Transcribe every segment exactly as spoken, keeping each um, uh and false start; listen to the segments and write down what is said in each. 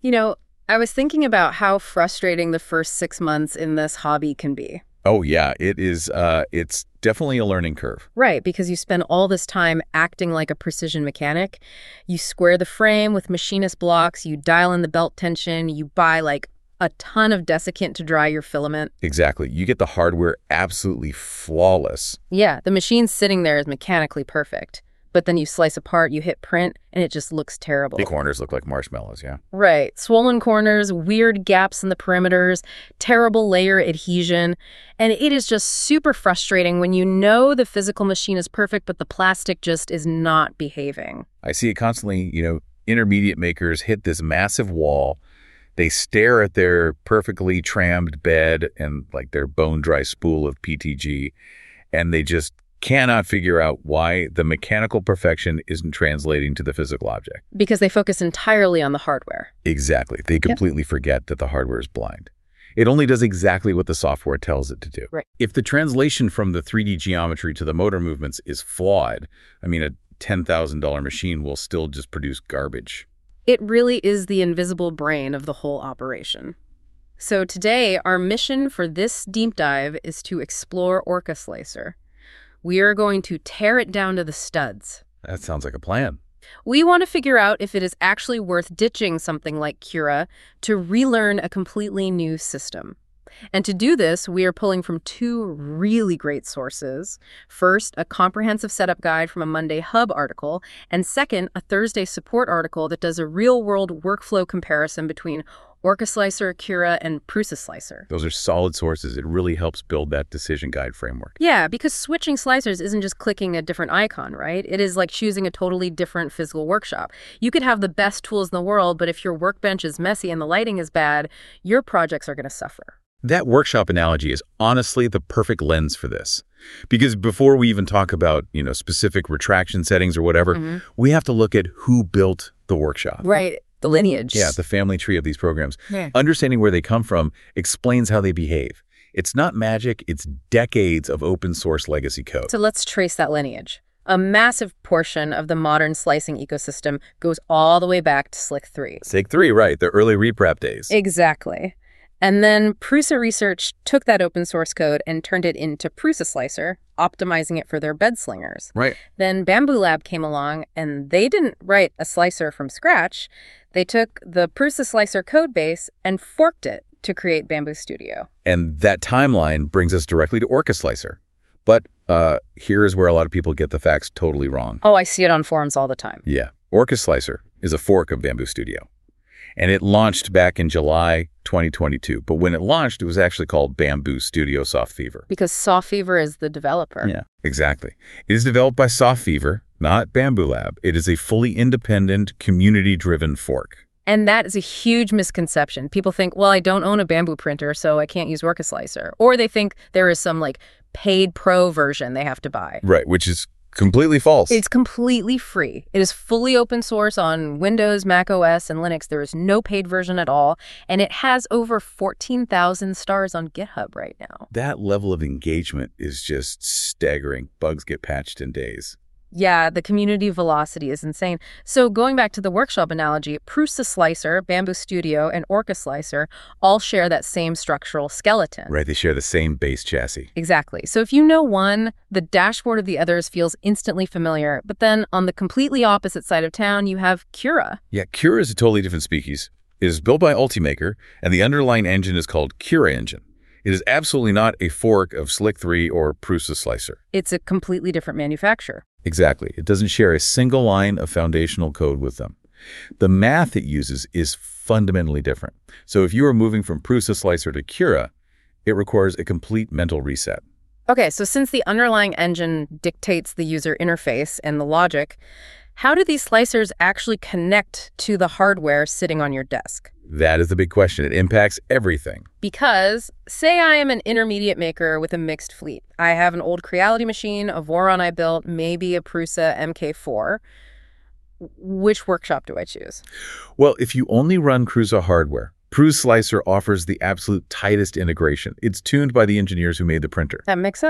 You know, I was thinking about how frustrating the first six months in this hobby can be. Oh, yeah, it is. Uh, it's definitely a learning curve. Right, because you spend all this time acting like a precision mechanic. You square the frame with machinist blocks, you dial in the belt tension, you buy like a ton of desiccant to dry your filament. Exactly. You get the hardware absolutely flawless. Yeah, the machine sitting there is mechanically perfect. But then you slice apart, you hit print, and it just looks terrible. The corners look like marshmallows, yeah. Right. Swollen corners, weird gaps in the perimeters, terrible layer adhesion. And it is just super frustrating when you know the physical machine is perfect, but the plastic just is not behaving. I see it constantly, you know, intermediate makers hit this massive wall. They stare at their perfectly trammed bed and like their bone-dry spool of P T G, and they just cannot figure out why the mechanical perfection isn't translating to the physical object. Because they focus entirely on the hardware. Exactly. They completely yep. forget that the hardware is blind. It only does exactly what the software tells it to do. Right. If the translation from the three D geometry to the motor movements is flawed, I mean, a ten thousand dollar machine will still just produce garbage. It really is the invisible brain of the whole operation. So today, our mission for this deep dive is to explore OrcaSlicer. We are going to tear it down to the studs. That sounds like a plan. We want to figure out if it is actually worth ditching something like Cura to relearn a completely new system. And to do this, we are pulling from two really great sources. First, a comprehensive setup guide from a Monday Hub article, and second, a Thursday support article that does a real-world workflow comparison between OrcaSlicer, Cura, and PrusaSlicer. Those are solid sources. It really helps build that decision guide framework. Yeah, because switching slicers isn't just clicking a different icon, right? It is like choosing a totally different physical workshop. You could have the best tools in the world, but if your workbench is messy and the lighting is bad, your projects are going to suffer. That workshop analogy is honestly the perfect lens for this. Because before we even talk about, you know, specific retraction settings or whatever, mm-hmm. we have to look at who built the workshop. Right. The lineage. Yeah, the family tree of these programs. Yeah. Understanding where they come from explains how they behave. It's not magic, it's decades of open source legacy code. So let's trace that lineage. A massive portion of the modern slicing ecosystem goes all the way back to Slic three. Slic three, right, the early reprap days. Exactly. And then Prusa Research took that open source code and turned it into PrusaSlicer, optimizing it for their bed slingers. Right. Then Bamboo Lab came along, and they didn't write a slicer from scratch. They took the PrusaSlicer code base and forked it to create Bamboo Studio. And that timeline brings us directly to OrcaSlicer. But uh, here is where a lot of people get the facts totally wrong. Oh, I see it on forums all the time. Yeah. OrcaSlicer is a fork of Bamboo Studio. And it launched back in July twenty twenty-two. But when it launched, it was actually called Bamboo Studio SoftFever. Because SoftFever is the developer. Yeah, exactly. It is developed by SoftFever, not Bamboo Lab. It is a fully independent, community-driven fork. And that is a huge misconception. People think, well, I don't own a Bamboo printer, so I can't use OrcaSlicer. Or they think there is some, like, paid pro version they have to buy. Right, which is completely false. It's completely free. It is fully open source on Windows, Mac O S, and Linux. There is no paid version at all, and it has over fourteen thousand stars on GitHub right now. That level of engagement is just staggering. Bugs get patched in days. Yeah, the community velocity is insane. So going back to the workshop analogy, PrusaSlicer, Bamboo Studio, and OrcaSlicer all share that same structural skeleton. Right, they share the same base chassis. Exactly. So if you know one, the dashboard of the others feels instantly familiar. But then on the completely opposite side of town, you have Cura. Yeah, Cura is a totally different species. It is built by Ultimaker, and the underlying engine is called Cura Engine. It is absolutely not a fork of Slic three or PrusaSlicer. It's a completely different manufacturer. Exactly. It doesn't share a single line of foundational code with them. The math it uses is fundamentally different. So if you are moving from PrusaSlicer to Cura, it requires a complete mental reset. Okay, so since the underlying engine dictates the user interface and the logic, how do these slicers actually connect to the hardware sitting on your desk? That is the big question. It impacts everything. Because, say I am an intermediate maker with a mixed fleet. I have an old Creality machine, a Voron I built, maybe a Prusa M K four. Which workshop do I choose? Well, if you only run Prusa hardware, PrusaSlicer offers the absolute tightest integration. It's tuned by the engineers who made the printer. That makes sense?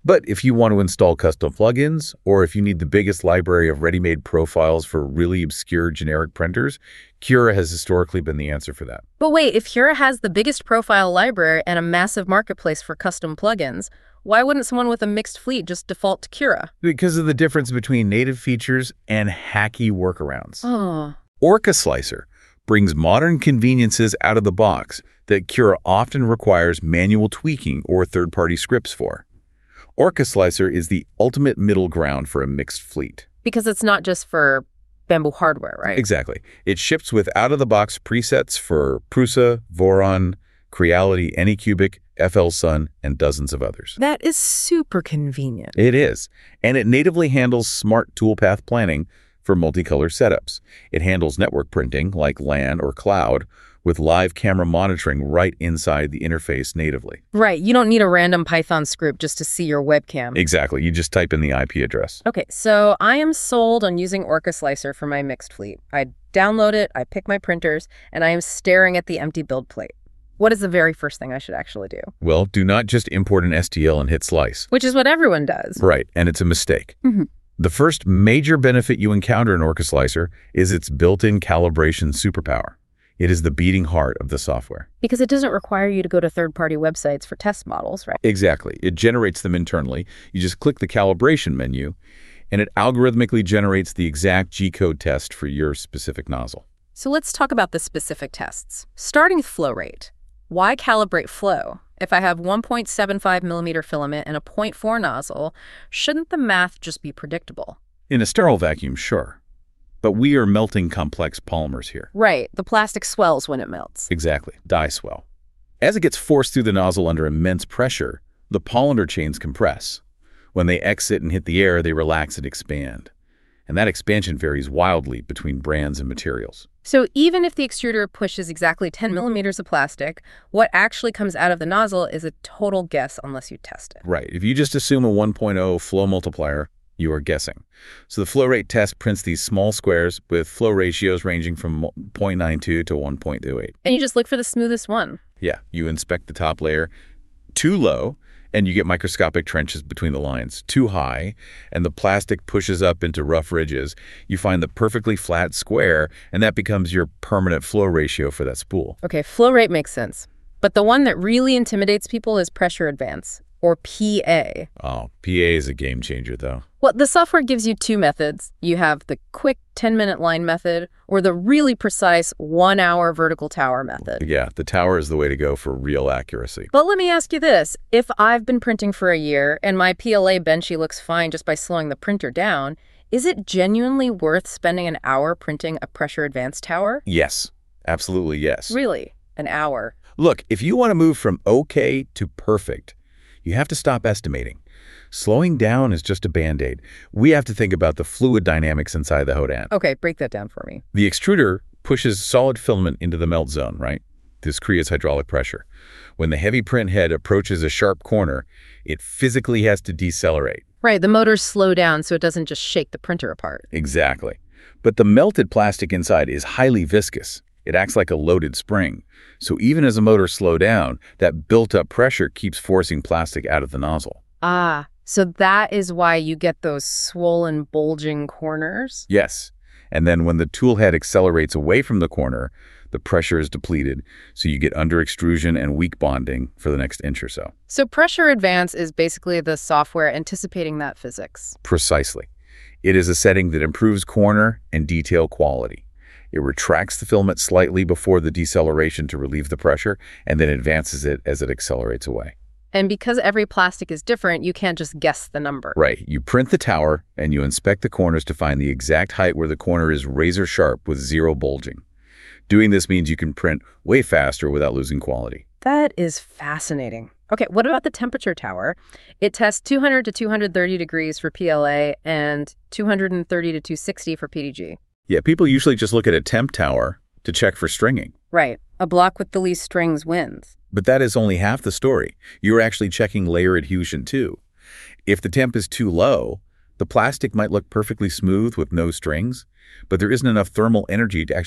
But if you want to install custom plugins, or if you need the biggest library of ready-made profiles for really obscure generic printers, Cura has historically been the answer for that. But wait, if Cura has the biggest profile library and a massive marketplace for custom plugins, why wouldn't someone with a mixed fleet just default to Cura? Because of the difference between native features and hacky workarounds. Oh. Orca Slicer brings modern conveniences out of the box that Cura often requires manual tweaking or third-party scripts for. Orca Slicer is the ultimate middle ground for a mixed fleet. Because it's not just for Bamboo hardware, right? Exactly. It ships with out-of-the-box presets for Prusa, Voron, Creality, Anycubic, F L Sun, and dozens of others. That is super convenient. It is. And it natively handles smart toolpath planning for multicolor setups. It handles network printing like LAN or cloud with live camera monitoring right inside the interface natively. Right. You don't need a random Python script just to see your webcam. Exactly. You just type in the I P address. Okay, so I am sold on using Orca Slicer for my mixed fleet. I download it, I pick my printers, and I am staring at the empty build plate. What is the very first thing I should actually do? Well, do not just import an S T L and hit slice. Which is what everyone does. Right, and it's a mistake. Mm-hmm. The first major benefit you encounter in Orca Slicer is its built-in calibration superpower. It is the beating heart of the software. Because it doesn't require you to go to third-party websites for test models, right? Exactly. It generates them internally. You just click the calibration menu, and it algorithmically generates the exact G-code test for your specific nozzle. So let's talk about the specific tests. Starting with flow rate. Why calibrate flow? If I have one point seven five millimeter filament and a zero point four nozzle, shouldn't the math just be predictable? In a sterile vacuum, sure. But we are melting complex polymers here. Right. The plastic swells when it melts. Exactly. Die swell. As it gets forced through the nozzle under immense pressure, the polymer chains compress. When they exit and hit the air, they relax and expand. And that expansion varies wildly between brands and materials. So even if the extruder pushes exactly ten millimeters of plastic, what actually comes out of the nozzle is a total guess unless you test it. Right. If you just assume a one point oh flow multiplier, you are guessing. So the flow rate test prints these small squares with flow ratios ranging from zero point nine two to one point two eight. And you just look for the smoothest one. Yeah. You inspect the top layer. Too low, and you get microscopic trenches between the lines. Too high, and the plastic pushes up into rough ridges. You find the perfectly flat square, and that becomes your permanent flow ratio for that spool. Okay, flow rate makes sense. But the one that really intimidates people is pressure advance, or P A. Oh, P A is a game changer, though. Well, the software gives you two methods. You have the quick ten-minute line method or the really precise one-hour vertical tower method. Yeah, the tower is the way to go for real accuracy. But let me ask you this. If I've been printing for a year and my P L A benchy looks fine just by slowing the printer down, is it genuinely worth spending an hour printing a pressure advance tower? Yes, absolutely yes. Really? An hour? Look, if you want to move from okay to perfect, you have to stop estimating. Slowing down is just a Band-Aid. We have to think about the fluid dynamics inside the Hodan. Okay, break that down for me. The extruder pushes solid filament into the melt zone, right? This creates hydraulic pressure. When the heavy print head approaches a sharp corner, it physically has to decelerate. Right, the motors slow down so it doesn't just shake the printer apart. Exactly. But the melted plastic inside is highly viscous. It acts like a loaded spring. So even as the motor slows down, that built-up pressure keeps forcing plastic out of the nozzle. Ah, so that is why you get those swollen, bulging corners? Yes. And then when the tool head accelerates away from the corner, the pressure is depleted, so you get under extrusion and weak bonding for the next inch or so. So pressure advance is basically the software anticipating that physics. Precisely. It is a setting that improves corner and detail quality. It retracts the filament slightly before the deceleration to relieve the pressure, and then advances it as it accelerates away. And because every plastic is different, you can't just guess the number. Right. You print the tower, and you inspect the corners to find the exact height where the corner is razor sharp with zero bulging. Doing this means you can print way faster without losing quality. That is fascinating. Okay, what about the temperature tower? It tests two hundred to two hundred thirty degrees for P L A and two hundred thirty to two hundred sixty for P D G. Yeah, people usually just look at a temp tower to check for stringing. Right. A block with the least strings wins. But that is only half the story. You're actually checking layer adhesion too. If the temp is too low, the plastic might look perfectly smooth with no strings, but there isn't enough thermal energy to actually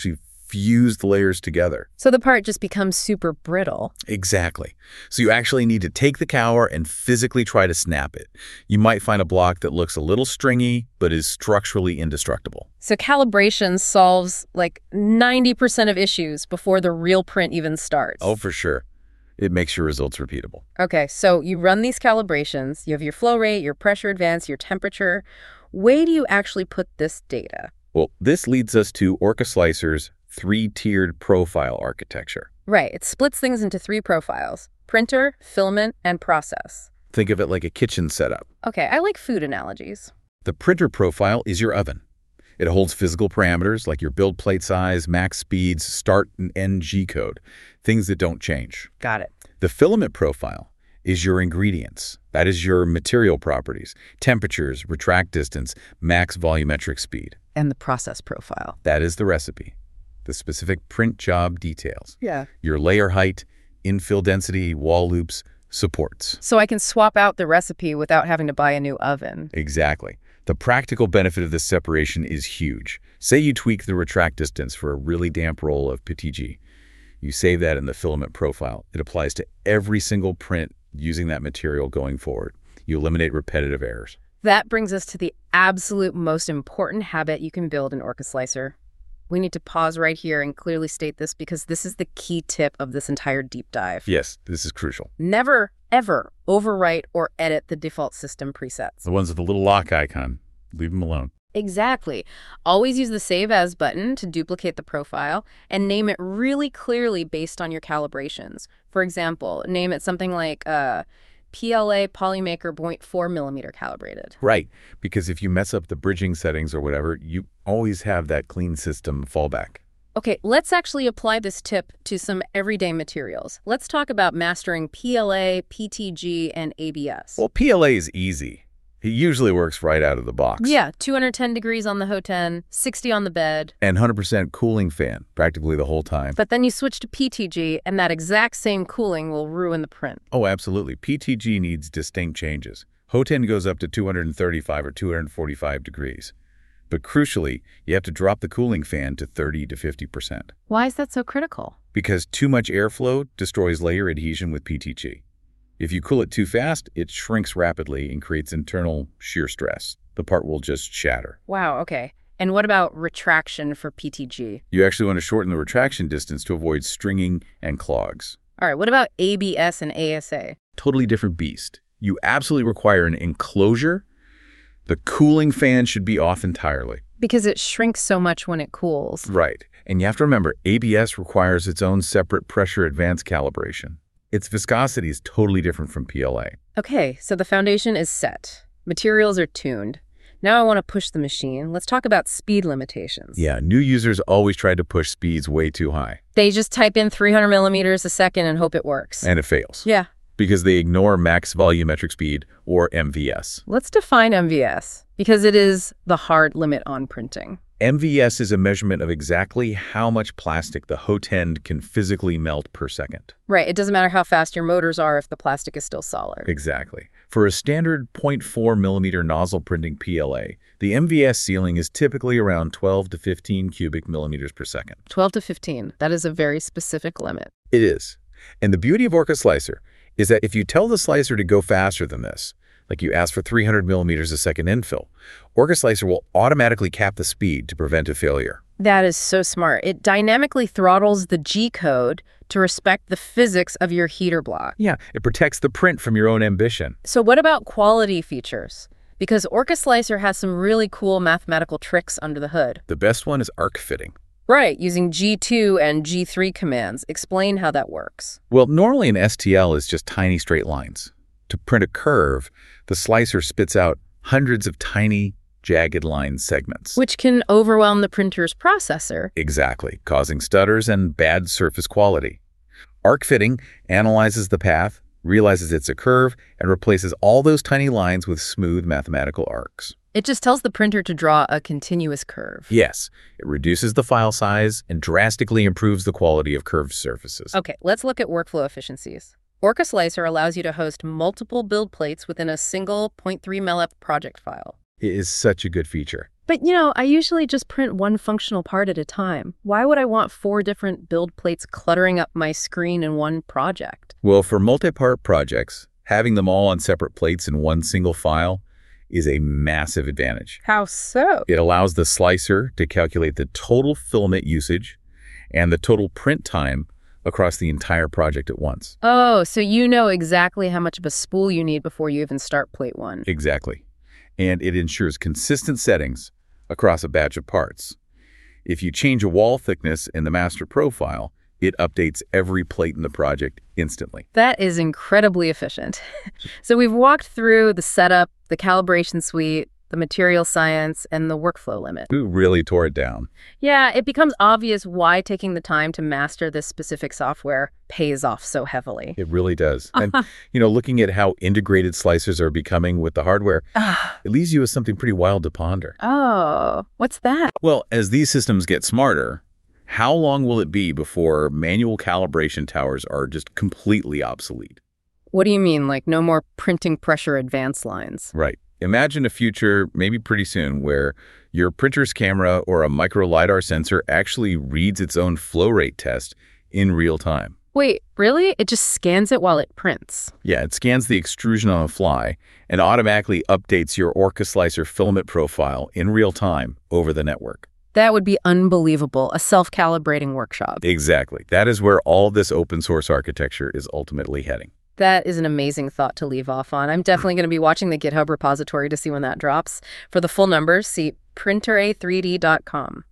fused layers together. So the part just becomes super brittle. Exactly. So you actually need to take the cower and physically try to snap it. You might find a block that looks a little stringy, but is structurally indestructible. So calibration solves like ninety percent of issues before the real print even starts. Oh, for sure. It makes your results repeatable. Okay, so you run these calibrations. You have your flow rate, your pressure advance, your temperature. Where do you actually put this data? Well, this leads us to Orca Slicer's three-tiered profile architecture. Right, it splits things into three profiles: printer, filament, and process. Think of it like a kitchen setup. Okay, I like food analogies. The printer profile is your oven. It holds physical parameters like your build plate size, max speeds, start and end G code, things that don't change. Got it. The filament profile is your ingredients. That is your material properties, temperatures, retract distance, max volumetric speed. And the process profile. That is the recipe, the specific print job details. Yeah. Your layer height, infill density, wall loops, supports. So I can swap out the recipe without having to buy a new oven. Exactly. The practical benefit of this separation is huge. Say you tweak the retract distance for a really damp roll of P T G. You save that in the filament profile. It applies to every single print using that material going forward. You eliminate repetitive errors. That brings us to the absolute most important habit you can build in Orca Slicer. We need to pause right here and clearly state this because this is the key tip of this entire deep dive. Yes, this is crucial. Never, ever overwrite or edit the default system presets. The ones with the little lock icon, leave them alone. Exactly. Always use the Save As button to duplicate the profile and name it really clearly based on your calibrations. For example, name it something like uh, P L A Polymaker zero point four millimeter calibrated. Right, because if you mess up the bridging settings or whatever, you always have that clean system fallback. Okay, let's actually apply this tip to some everyday materials. Let's talk about mastering P L A, P T G, and A B S. Well, P L A is easy. It usually works right out of the box. Yeah, two hundred ten degrees on the HOTEN, sixty on the bed. And one hundred percent cooling fan practically the whole time. But then you switch to P T G, and that exact same cooling will ruin the print. Oh, absolutely. P T G needs distinct changes. HOTEN goes up to two hundred thirty-five or two hundred forty-five degrees. But crucially, you have to drop the cooling fan to thirty to fifty percent. Why is that so critical? Because too much airflow destroys layer adhesion with P T G. If you cool it too fast, it shrinks rapidly and creates internal shear stress. The part will just shatter. Wow, okay. And what about retraction for P T G? You actually want to shorten the retraction distance to avoid stringing and clogs. All right, what about A B S and A S A? Totally different beast. You absolutely require an enclosure. The cooling fan should be off entirely. Because it shrinks so much when it cools. Right. And you have to remember, A B S requires its own separate pressure advance calibration. Its viscosity is totally different from P L A. Okay, so the foundation is set. Materials are tuned. Now I want to push the machine. Let's talk about speed limitations. Yeah, new users always try to push speeds way too high. They just type in three hundred millimeters a second and hope it works. And it fails. Yeah. Because they ignore max volumetric speed, or M V S. Let's define M V S, because it is the hard limit on printing. M V S is a measurement of exactly how much plastic the HOTEN can physically melt per second. Right. It doesn't matter how fast your motors are if the plastic is still solid. Exactly. For a standard zero point four millimeter nozzle printing P L A, the M V S ceiling is typically around twelve to fifteen cubic millimeters per second. twelve to fifteen. That is a very specific limit. It is. And the beauty of Orca Slicer is that if you tell the slicer to go faster than this, like you ask for three hundred millimeters a second infill, Orca Slicer will automatically cap the speed to prevent a failure. That is so smart. It dynamically throttles the G code to respect the physics of your heater block. Yeah, it protects the print from your own ambition. So what about quality features? Because Orca Slicer has some really cool mathematical tricks under the hood. The best one is arc fitting. Right, using G two and G three commands. Explain how that works. Well, normally an S T L is just tiny straight lines. To print a curve, the slicer spits out hundreds of tiny, jagged line segments. Which can overwhelm the printer's processor. Exactly, causing stutters and bad surface quality. Arc fitting analyzes the path, realizes it's a curve, and replaces all those tiny lines with smooth mathematical arcs. It just tells the printer to draw a continuous curve. Yes, it reduces the file size and drastically improves the quality of curved surfaces. Okay, let's look at workflow efficiencies. Orca Slicer allows you to host multiple build plates within a single zero point three millip project file. It is such a good feature. But, you know, I usually just print one functional part at a time. Why would I want four different build plates cluttering up my screen in one project? Well, for multi-part projects, having them all on separate plates in one single file is a massive advantage. How so? It allows the slicer to calculate the total filament usage and the total print time across the entire project at once. Oh, so you know exactly how much of a spool you need before you even start plate one. Exactly. And it ensures consistent settings across a batch of parts. If you change a wall thickness in the master profile, it updates every plate in the project instantly. That is incredibly efficient. So we've walked through the setup, the calibration suite, the material science, and the workflow limit. We really tore it down. Yeah, it becomes obvious why taking the time to master this specific software pays off so heavily. It really does. And, you know, looking at how integrated slicers are becoming with the hardware, it leaves you with something pretty wild to ponder. Oh, what's that? Well, as these systems get smarter, how long will it be before manual calibration towers are just completely obsolete? What do you mean, like no more printing pressure advance lines? Right. Imagine a future, maybe pretty soon, where your printer's camera or a micro LiDAR sensor actually reads its own flow rate test in real time. Wait, really? It just scans it while it prints? Yeah, it scans the extrusion on the fly and automatically updates your Orca Slicer filament profile in real time over the network. That would be unbelievable, a self-calibrating workshop. Exactly. That is where all this open source architecture is ultimately heading. That is an amazing thought to leave off on. I'm definitely going to be watching the GitHub repository to see when that drops. For the full numbers, see printer a three d dot com.